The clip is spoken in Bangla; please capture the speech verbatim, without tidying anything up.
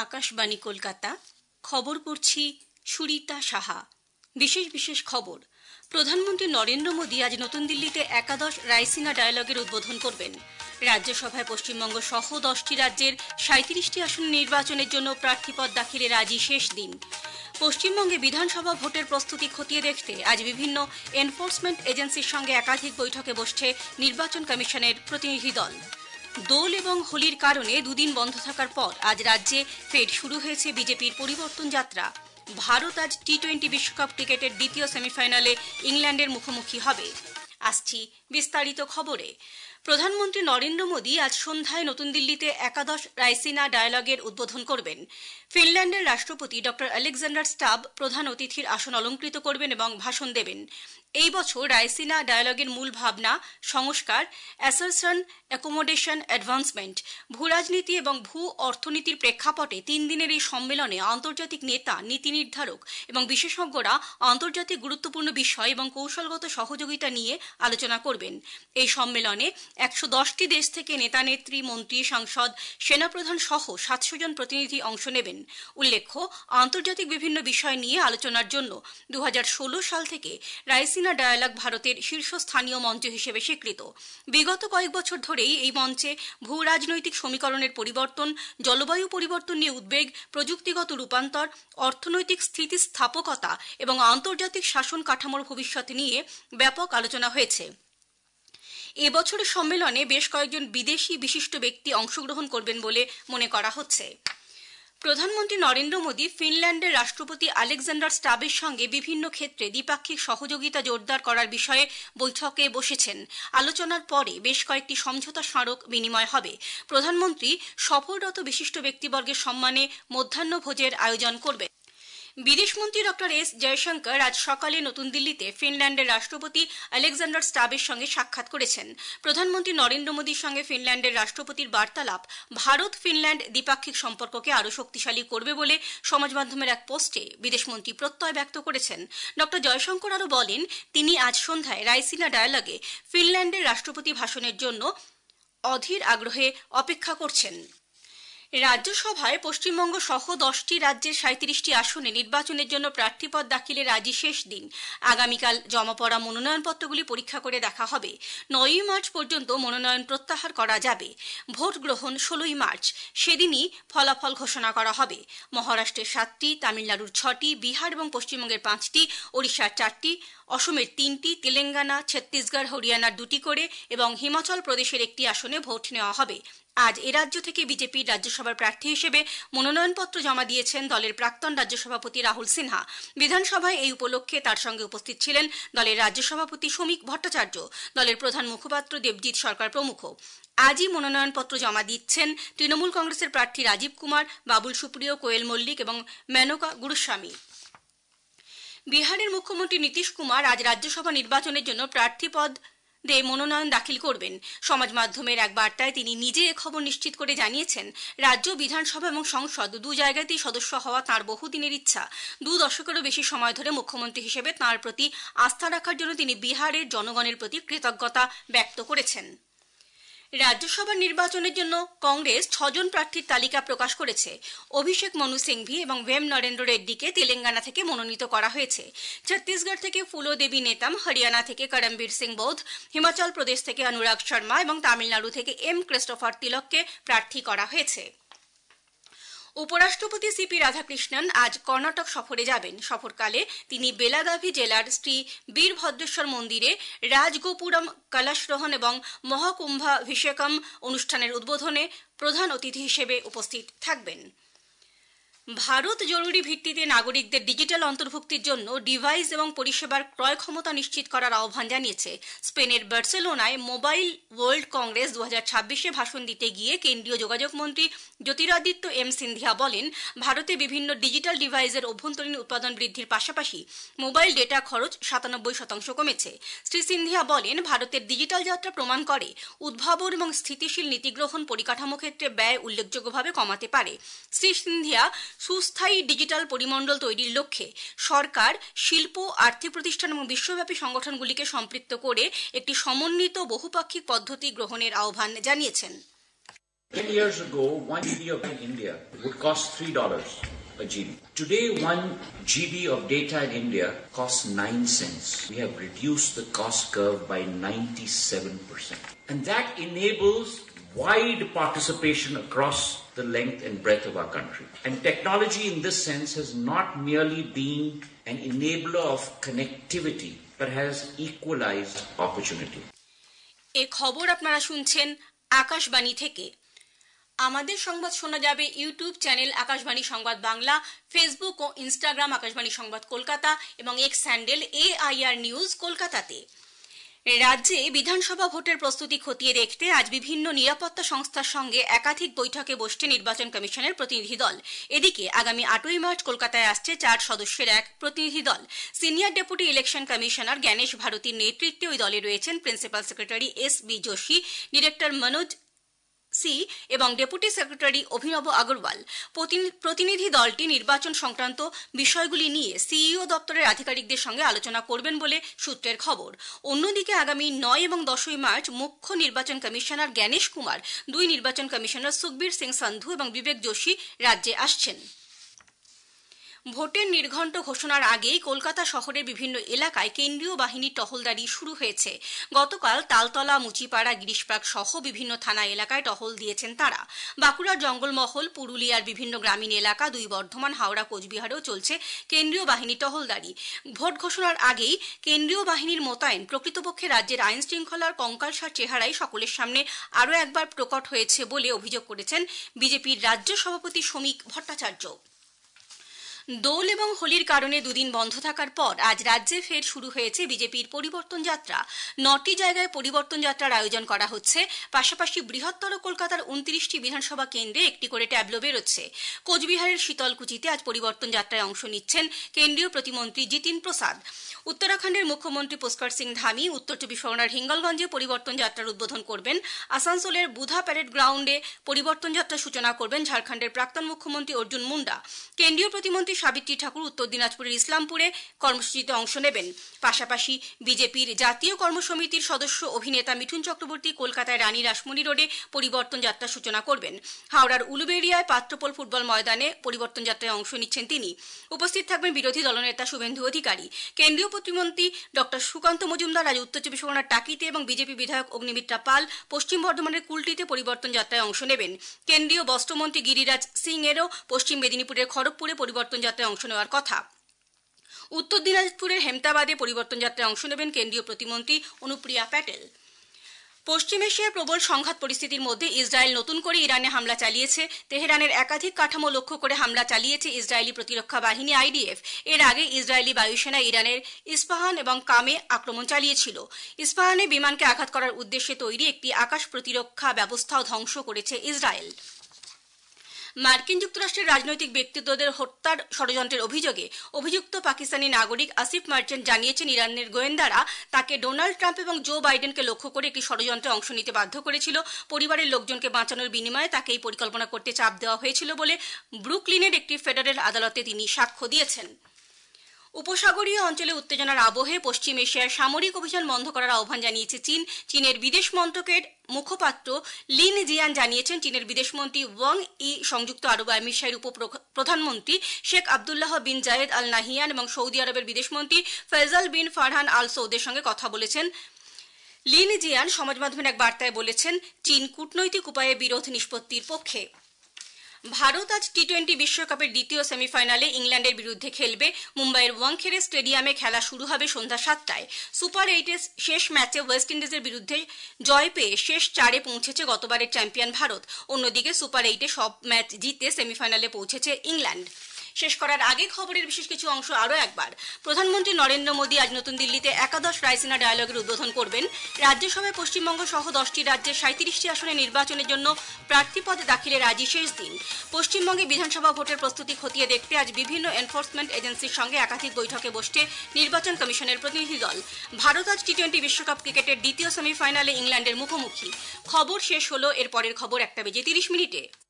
আকাশবাণী কলকাতা। খবর পড়ছি সুরিতা সাহা। বিশেষ বিশেষ খবর। প্রধানমন্ত্রী নরেন্দ্র মোদী আজ নতুন দিল্লিতে একাদশ রাইসিনা ডায়ালগের উদ্বোধন করবেন। রাজ্যসভায় পশ্চিমবঙ্গ সহ দশটি রাজ্যের সাঁইত্রিশটি আসন নির্বাচনের জন্য প্রার্থীপদ দাখিলের আজই শেষ দিন। পশ্চিমবঙ্গে বিধানসভা ভোটের প্রস্তুতি খতিয়ে দেখতে আজ বিভিন্ন এনফোর্সমেন্ট এজেন্সির সঙ্গে একাধিক বৈঠকে বসছে নির্বাচন কমিশনের প্রতিনিধি দল। দোল এবং হোলির কারণে দুদিন বন্ধ থাকার পর আজ রাজ্যে ফের শুরু হয়েছে বিজেপির পরিবর্তন যাত্রা। ভারত আজ টি টোয়েন্টি বিশ্বকাপ ক্রিকেটের দ্বিতীয় সেমিফাইনালে ইংল্যান্ডের মুখোমুখি হবে। আসছি বিস্তারিত খবরে। প্রধানমন্ত্রী নরেন্দ্র মোদী আজ সন্ধ্যায় নতুন দিল্লিতে একাদশ রাইসিনা ডায়ালগের উদ্বোধন করবেন। ফিনল্যান্ডের রাষ্ট্রপতি ডক্টর আলেকজান্ডার স্টাব প্রধান অতিথির আসন অলঙ্কৃত করবেন এবং ভাষণ দেবেন। এই বছর রাইসিনা ডায়ালগের মূল ভাবনা সংস্কার, অ্যাসারশন, অ্যাকোমোডেশন, অ্যাডভান্সমেন্ট। ভূরাজনীতি এবং ভূ অর্থনীতির প্রেক্ষাপটে তিন দিনের এই সম্মেলনে আন্তর্জাতিক নেতা, নীতি নির্ধারক এবং বিশেষজ্ঞরা আন্তর্জাতিক গুরুত্বপূর্ণ বিষয় এবং কৌশলগত সহযোগিতা নিয়ে আলোচনা করবেন। এই সম্মেলনে একশো দশটি দেশ থেকে নেতা নেত্রী, মন্ত্রী, সাংসদ, সেনাপ্রধান সহ সাতশো জন প্রতিনিধি অংশ নেবেন। উল্লেখ্য, আন্তর্জাতিক বিভিন্ন বিষয় নিয়ে আলোচনার জন্য দু হাজার ষোলো সাল থেকে রাইসিনা ডায়ালগ ভারতের শীর্ষস্থানীয় মঞ্চ হিসেবে স্বীকৃত। বিগত কয়েক বছর ধরেই এই মঞ্চে ভূ রাজনৈতিক সমীকরণের পরিবর্তন, জলবায়ু পরিবর্তন নিয়ে উদ্বেগ, প্রযুক্তিগত রূপান্তর, অর্থনৈতিক স্থিতিস্থাপকতা এবং আন্তর্জাতিক শাসন কাঠামোর ভবিষ্যৎ নিয়ে ব্যাপক আলোচনা হয়েছে। এবছরের সম্মেলনে বেশ কয়েকজন বিদেশি বিশিষ্ট ব্যক্তি অংশগ্রহণ করবেন বলে মনে করা হচ্ছে। প্রধানমন্ত্রী নরেন্দ্র মোদী ফিনল্যান্ডের রাষ্ট্রপতি আলেকজান্ডার স্টাবের সঙ্গে বিভিন্ন ক্ষেত্রে দ্বিপাক্ষিক সহযোগিতা জোরদার করার বিষয়ে বৈঠকে বসেছেন। আলোচনার পরে বেশ কয়েকটি সমঝোতা স্মারক বিনিময় হবে। প্রধানমন্ত্রী সফররত বিশিষ্ট ব্যক্তিবর্গের সম্মানে মধ্যাহ্নভোজের আয়োজন করবেন। বিদেশমন্ত্রী ডক্টর এস জয়শঙ্কর আজ সকালে নতুন দিল্লিতে ফিনল্যান্ডের রাষ্ট্রপতি আলেকজান্ডার স্টাবের সঙ্গে সাক্ষাৎ করেছেন। প্রধানমন্ত্রী নরেন্দ্র মোদীর সঙ্গে ফিনল্যান্ডের রাষ্ট্রপতির বার্তালাপ ভারত ফিনল্যান্ড দ্বিপাক্ষিক সম্পর্ককে আরও শক্তিশালী করবে বলে সমাজ মাধ্যমের এক পোস্টে বিদেশমন্ত্রী প্রত্যয় ব্যক্ত করেছেন। ডক্টর জয়শঙ্কর আরও বলেন, তিনি আজ সন্ধ্যায় রাইসিনা ডায়ালগে ফিনল্যান্ডের রাষ্ট্রপতি ভাষণের জন্য অধীর আগ্রহে অপেক্ষা করছেন। রাজ্যসভায় পশ্চিমবঙ্গ সহ দশটি রাজ্যের সাঁইত্রিশটি আসনে নির্বাচনের জন্য প্রার্থীপদ দাখিলের আজই শেষ দিন। আগামীকাল জমা পড়া মনোনয়নপত্রগুলি পরীক্ষা করে দেখা হবে। নয়ই মার্চ পর্যন্ত মনোনয়ন প্রত্যাহার করা যাবে। ভোট গ্রহণ ষোলোই মার্চ। সেদিনই ফলাফল ঘোষণা করা হবে। মহারাষ্ট্রের সাতটি, তামিলনাড়ুর ছটি, বিহার এবং পশ্চিমবঙ্গের পাঁচটি, ওড়িশার চারটি, অসমের তিনটি, তেলেঙ্গানা, ছত্তিশগড়, হরিয়ানার দুটি করে এবং হিমাচল প্রদেশের একটি আসনে ভোট নেওয়া হবে। আজ এ রাজ্য থেকে বিজেপির রাজ্যসভার প্রার্থী হিসেবে মনোনয়নপত্র জমা দিয়েছেন দলের প্রাক্তন রাজ্য সভাপতি রাহুল সিনহা। বিধানসভায় এই উপলক্ষে তার সঙ্গে উপস্থিত ছিলেন দলের রাজ্য সভাপতি শ্রমিক ভট্টাচার্য, দলের প্রধান মুখপাত্র দেবজিৎ সরকার প্রমুখ। আজই মনোনয়নপত্র জমা দিচ্ছেন তৃণমূল কংগ্রেসের প্রার্থী রাজীব কুমার, বাবুল সুপ্রিয়, কোয়েল মল্লিক এবং মেনকা গুরুস্বামী। বিহারের মুখ্যমন্ত্রী নীতিশ কুমার আজ রাজ্যসভা নির্বাচনের জন্য প্রার্থীপদ দে মনোনয়ন দাখিল করবেন। সমাজ মাধ্যমের এক বার্তায় তিনি নিজে এ খবর নিশ্চিত করে জানিয়েছেন, রাজ্য বিধানসভা এবং সংসদ দু জায়গাতেই সদস্য হওয়া তাঁর বহুদিনের ইচ্ছা। দু দশকেরও বেশি সময় ধরে মুখ্যমন্ত্রী হিসেবে তাঁর প্রতি আস্থা রাখার জন্য তিনি বিহারের জনগণের প্রতি কৃতজ্ঞতা ব্যক্ত করেছেন। রাজ্যসভা নির্বাচনের জন্য কংগ্রেস ছজন প্রার্থীর তালিকা প্রকাশ করেছে। অভিষেক মনু সিংভি এবং ভেম নরেন্দ্র রেড্ডিকে তেলেঙ্গানা থেকে মনোনীত করা হয়েছে। ছত্তিশগড় থেকে ফুলো দেবী নেতাম, হরিয়ানা থেকে করমবীর সিং বৌধ, হিমাচল প্রদেশ থেকে অনুরাগ শর্মা এবং তামিলনাড়ু থেকে এম ক্রিস্টোফার তিলককে প্রার্থী করা হয়েছে। উপরাষ্ট্রপতি সিপি রাধাকৃষ্ণন আজ কর্ণাটক সফরে যাবেন। সফরকালে তিনি বেলাগাভি জেলার শ্রী বীরভদ্রেশ্বর মন্দিরে রাজগোপুরম কলশরোহণ এবং মহাকুম্ভাভিষেকম অনুষ্ঠানের উদ্বোধনে প্রধান অতিথি হিসেবে উপস্থিত থাকবেন। ভারত জরুরি ভিত্তিতে নাগরিকদের ডিজিটাল অন্তর্ভুক্তির জন্য ডিভাইস এবং পরিষেবার ক্রয় ক্ষমতা নিশ্চিত করার আহ্বান জানিয়েছে। স্পেনের বার্সেলোনায় মোবাইল ওয়ার্ল্ড কংগ্রেস দু হাজার ছাব্বিশে ভাষণ দিতে গিয়ে কেন্দ্রীয় যোগাযোগ মন্ত্রী জ্যোতিরাদিত্য এম সিন্ধিয়া বলেন, ভারতে বিভিন্ন ডিজিটাল ডিভাইসের অভ্যন্তরীণ উৎপাদন বৃদ্ধির পাশাপাশি মোবাইল ডেটা খরচ সাতানব্বই শতাংশ কমেছে। শ্রী সিন্ধিয়া বলেন, ভারতের ডিজিটাল যাত্রা প্রমাণ করে উদ্ভাবন এবং স্থিতিশীল নীতিগ্রহণ পরিকাঠামো ক্ষেত্রে ব্যয় উল্লেখযোগ্যভাবে কমাতে পারে। শ্রী সিন্ধিয়া সুস্থায়ী ডিজিটাল পরিমণ্ডল তৈরির লক্ষ্যে সরকার, শিল্প, আর্থিক প্রতিষ্ঠান এবং বিশ্বব্যাপী সংগঠনগুলিকে সম্পৃক্ত করে একটি সমন্বিত বহুপাক্ষিক পদ্ধতি গ্রহণের আহ্বান জানিয়েছেন। Ten years ago, one G B of in India would cost three dollars a G B. Today, one G B of data in India costs nine cents. We have reduced the cost curve by ninety-seven percent. And that enables wide participation across the length and breadth of our country. And technology in this sense has not merely been an enabler of connectivity, but has equalized opportunity. এ খবর আপনারা শুনছেন আকাশবাণী থেকে। আমাদের সংবাদ শোনা যাবে ইউটিউব চ্যানেল আকাশবাণী সংবাদ বাংলা, ফেসবুক ও ইনস্টাগ্রাম আকাশবাণী সংবাদ কলকাতা এবং এক্স হ্যান্ডেল এআইআর নিউজ কলকাতাতে। রাজ্যে বিধানসভা ভোটের প্রস্তুতি খতিয়ে দেখতে আজ বিভিন্ন নিরাপত্তা সংস্থার সঙ্গে একাধিক বৈঠকে বসছে নির্বাচন কমিশনের প্রতিনিধি দল। এদিকে আগামী আটই মার্চ কলকাতায় আসছে চার সদস্যের এক প্রতিনিধি দল। Senior deputy election commissioner Gyanesh ভারতীর নেতৃত্বে ওই দলে রয়েছেন principal secretary S B Joshi, director Manoj C এবং ডেপুটি সেক্রেটারি অভিনব আগরওয়াল। প্রতিনিধি দলটি নির্বাচন সংক্রান্ত বিষয়গুলি নিয়ে সিইও দপ্তরের আধিকারিকদের সঙ্গে আলোচনা করবেন বলে সূত্রের খবর। অন্যদিকে আগামী নয় এবং দশই মার্চ মুখ্য নির্বাচন কমিশনার জ্ঞানেশ কুমার, দুই নির্বাচন কমিশনার সুখবীর সিং সান্ধু এবং বিবেক যোশী রাজ্যে আসছেন। ভোটের নির্ঘণ্ট ঘোষণার আগেই কলকাতা শহরের বিভিন্ন এলাকায় কেন্দ্রীয় বাহিনীর টহলদারি শুরু হয়েছে। গতকাল তালতলা, মুচিপাড়া, গিরিশপার্ক সহ বিভিন্ন থানা এলাকায় টহল দিয়েছেন তারা। বাঁকুড়ার জঙ্গলমহল, পুরুলিয়ার বিভিন্ন গ্রামীণ এলাকা, দুই বর্ধমান, হাওড়া, কোচবিহারেও চলছে কেন্দ্রীয় বাহিনীর টহলদারি। ভোট ঘোষণার আগেই কেন্দ্রীয় বাহিনীর মোতায়েন প্রকৃতপক্ষে রাজ্যের আইন শৃঙ্খলার কঙ্কালসার চেহারাই সকলের সামনে আরও একবার প্রকট হয়েছে বলে অভিযোগ করেছেন বিজেপির রাজ্য সভাপতি শ্রমিক ভট্টাচার্য। দোল এবং হোলির কারণে দুদিন বন্ধ থাকার পর আজ রাজ্যে ফের শুরু হয়েছে বিজেপির পরিবর্তন যাত্রা। নটি জায়গায় পরিবর্তন যাত্রার আয়োজন করা হচ্ছে। পাশাপাশি বৃহত্তর কলকাতার উনত্রিশটি বিধানসভা কেন্দ্রে একটি করে ট্যাবলো বেরোচ্ছে। কোচবিহারের শীতলকুচিতে আজ পরিবর্তন যাত্রায় অংশ নিচ্ছেন কেন্দ্রীয় প্রতিমন্ত্রী জিতিন প্রসাদ। উত্তরাখণ্ডের মুখ্যমন্ত্রী পুষ্কর সিং ধামি উত্তর চব্বিশ পরগনার হিঙ্গলগঞ্জে পরিবর্তন যাত্রার উদ্বোধন করবেন। আসানসোলের বুধা প্যারেড গ্রাউন্ডে পরিবর্তন যাত্রার সূচনা করবেন ঝাড়খণ্ডের প্রাক্তন মুখ্যমন্ত্রী অর্জুন মুন্ডা। কেন্দ্রীয় প্রতিমন্ত্রী সাবিত্রী ঠাকুর উত্তর দিনাজপুরের ইসলামপুরে কর্মসূচিতে অংশ নেবেন। পাশাপাশি বিজেপির জাতীয় কর্মসমিতির সদস্য অভিনেতা মিঠুন চক্রবর্তী কলকাতায় রানী রাসমণি রোডে পরিবর্তন যাত্রার সূচনা করবেন। হাওড়ার উলুবেড়িয়ায় পাত্রপোল ফুটবল ময়দানে পরিবর্তন যাত্রায় অংশ নিচ্ছেন তিনি। উপস্থিত থাকবেন বিরোধী দলনেতা শুভেন্দু অধিকারী। কেন্দ্রীয় প্রতিমন্ত্রী ডক্টর সুকান্ত মজুমদার আজ উত্তর চব্বিশ পরগনার টাকিতে এবং বিজেপি বিধায়ক অগ্নিমিত্রা পাল পশ্চিম বর্ধমানের কুলটিতে পরিবর্তন যাত্রায় অংশ নেবেন। কেন্দ্রীয় বস্ত্রমন্ত্রী গিরিরাজ সিং এরও পশ্চিম মেদিনীপুরের খড়গপুরে পরিবর্তন যাত্রায় অংশ নেওয়ার কথা। উত্তর দিনাজপুরের হেমতাবাদে পরিবর্তন যাত্রায় অংশ নেবেন কেন্দ্রীয় প্রতিমন্ত্রী অনুপ্রিয়া প্যাটেল। পশ্চিম এশিয়ার প্রবল সংঘাত পরিস্থিতির মধ্যে ইসরায়েল নতুন করে ইরানে হামলা চালিয়েছে। তেহরানের একাধিক কাঠামো লক্ষ্য করে হামলা চালিয়েছে ইসরায়েলি প্রতিরক্ষা বাহিনী আইডিএফ। এর আগে ইসরায়েলি বায়ুসেনা ইরানের ইস্পাহান এবং কামে আক্রমণ চালিয়েছিল। ইস্পাহানে বিমানকে আঘাত করার উদ্দেশ্যে তৈরি একটি আকাশ প্রতিরক্ষা ব্যবস্থাও ধ্বংস করেছে ইসরায়েল। মার্কিন যুক্তরাষ্ট্রের রাজনৈতিক ব্যক্তিত্বদের হত্যার ষড়যন্ত্রের অভিযোগে অভিযুক্ত পাকিস্তানি নাগরিক আসিফ মার্চেন্ট জানিয়েছেন ইরানের গোয়েন্দারা তাকে ডোনাল্ড ট্রাম্প এবং জো বাইডেনকে লক্ষ্য করে একটি ষড়যন্ত্রে অংশ নিতে বাধ্য করেছিল। পরিবারের লোকজনকে বাঁচানোর বিনিময়ে তাকে এই পরিকল্পনা করতে চাপ দেওয়া হয়েছিল বলে ব্রুকলিনের একটি ফেডারেল আদালতে তিনি সাক্ষ্য দিয়েছেন। উপসাগরীয় অঞ্চলে উত্তেজনার আবহে পশ্চিম এশিয়ার সামরিক অভিযান বন্ধ করার আহ্বান জানিয়েছে চীন। চীনের বিদেশ মন্ত্রকের মুখপাত্র লিন জিয়ান জানিয়েছেন চীনের বিদেশমন্ত্রী ওয়াং ই সংযুক্ত আরব আমিরশাহীর উপপ্রধানমন্ত্রী শেখ আবদুল্লাহ বিন জায়েদ আল নাহিয়ান এবং সৌদি আরবের বিদেশমন্ত্রী ফয়সাল বিন ফারহান আল সৌদের সঙ্গে কথা বলেছেন। লিন জিয়ান সমাজ মাধ্যমের এক বার্তায় বলেছেন চীন কূটনৈতিক উপায়ে বিরোধ নিষ্পত্তির পক্ষে। ভারত আজ টি টোয়েন্টি বিশ্বকাপের দ্বিতীয় সেমিফাইনালে ইংল্যান্ডের বিরুদ্ধে খেলবে। মুম্বাইয়ের ওয়াংখেড়ে স্টেডিয়ামে খেলা শুরু হবে সন্ধ্যা সাতটায়। সুপার এইটের শেষ ম্যাচে ওয়েস্ট ইন্ডিজের বিরুদ্ধে জয় পেয়ে শেষ চারে পৌঁছেছে গতবারের চ্যাম্পিয়ন ভারত। অন্যদিকে সুপার এইটে সব ম্যাচ জিতে সেমিফাইনালে পৌঁছেছে ইংল্যান্ড। শেষ করার আগে খবরের বিশেষ কিছু অংশ আরও একবার। প্রধানমন্ত্রী নরেন্দ্র মোদী আজ নতুন দিল্লিতে একাদশ রায়সিনা ডায়ালগের উদ্বোধন করবেন। রাজ্যসভায় পশ্চিমবঙ্গ সহ দশটি রাজ্যের সাঁত্রিশটি আসনে নির্বাচনের জন্য প্রার্থীপদ দাখিলের আজই শেষ দিন। পশ্চিমবঙ্গে বিধানসভা ভোটের প্রস্তুতি খতিয়ে দেখতে আজ বিভিন্ন এনফোর্সমেন্ট এজেন্সির সঙ্গে একাধিক বৈঠকে বসছে নির্বাচন কমিশনের প্রতিনিধি দল। ভারত আজ টি টোয়েন্টি বিশ্বকাপ ক্রিকেটের দ্বিতীয় সেমিফাইনালে ইংল্যান্ডের মুখোমুখি। খবর শেষ হলো। এর পরের খবর একটা বেজে তিরিশ মিনিটে।